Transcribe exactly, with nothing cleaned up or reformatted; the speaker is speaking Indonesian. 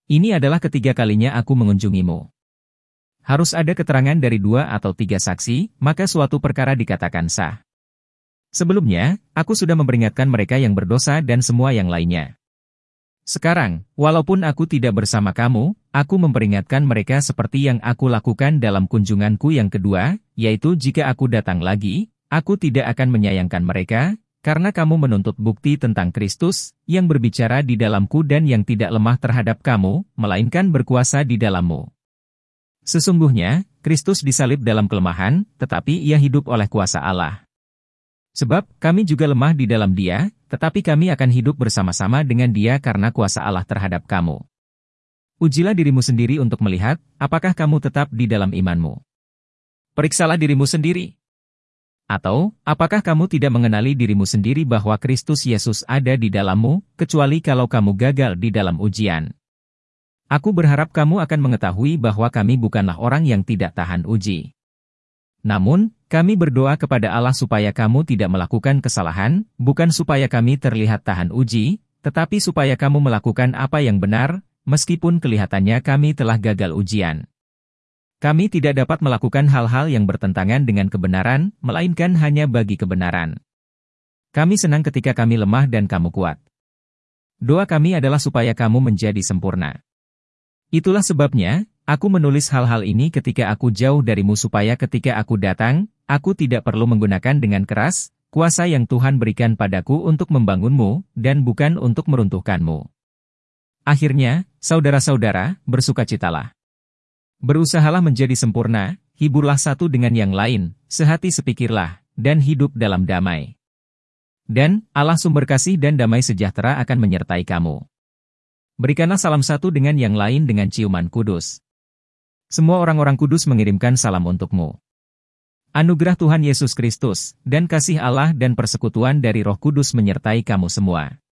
Ini adalah ketiga kalinya aku mengunjungimu. Harus ada keterangan dari dua atau tiga saksi, maka suatu perkara dikatakan sah. Sebelumnya, aku sudah memperingatkan mereka yang berdosa dan semua yang lainnya. Sekarang, walaupun aku tidak bersama kamu, aku memperingatkan mereka seperti yang aku lakukan dalam kunjunganku yang kedua, yaitu jika aku datang lagi, aku tidak akan menyayangkan mereka, karena kamu menuntut bukti tentang Kristus, yang berbicara di dalamku dan yang tidak lemah terhadap kamu, melainkan berkuasa di dalammu. Sesungguhnya, Kristus disalib dalam kelemahan, tetapi ia hidup oleh kuasa Allah. Sebab, kami juga lemah di dalam Dia, tetapi kami akan hidup bersama-sama dengan Dia karena kuasa Allah terhadap kamu. Ujilah dirimu sendiri untuk melihat, apakah kamu tetap di dalam imanmu. Periksalah dirimu sendiri. Atau, apakah kamu tidak mengenali dirimu sendiri bahwa Kristus Yesus ada di dalammu, kecuali kalau kamu gagal di dalam ujian. Aku berharap kamu akan mengetahui bahwa kami bukanlah orang yang tidak tahan uji. Namun, kami berdoa kepada Allah supaya kamu tidak melakukan kesalahan, bukan supaya kami terlihat tahan uji, tetapi supaya kamu melakukan apa yang benar, meskipun kelihatannya kami telah gagal ujian. Kami tidak dapat melakukan hal-hal yang bertentangan dengan kebenaran, melainkan hanya bagi kebenaran. Kami senang ketika kami lemah dan kamu kuat. Doa kami adalah supaya kamu menjadi sempurna. Itulah sebabnya, aku menulis hal-hal ini ketika aku jauh darimu supaya ketika aku datang, aku tidak perlu menggunakan dengan keras, kuasa yang Tuhan berikan padaku untuk membangunmu, dan bukan untuk meruntuhkanmu. Akhirnya, saudara-saudara, bersukacitalah. Berusahalah menjadi sempurna, hiburlah satu dengan yang lain, sehati sepikirlah, dan hidup dalam damai. Dan, Allah sumber kasih dan damai sejahtera akan menyertai kamu. Berikanlah salam satu dengan yang lain dengan ciuman kudus. Semua orang-orang kudus mengirimkan salam untukmu. Anugerah Tuhan Yesus Kristus, dan kasih Allah dan persekutuan dari Roh Kudus menyertai kamu semua.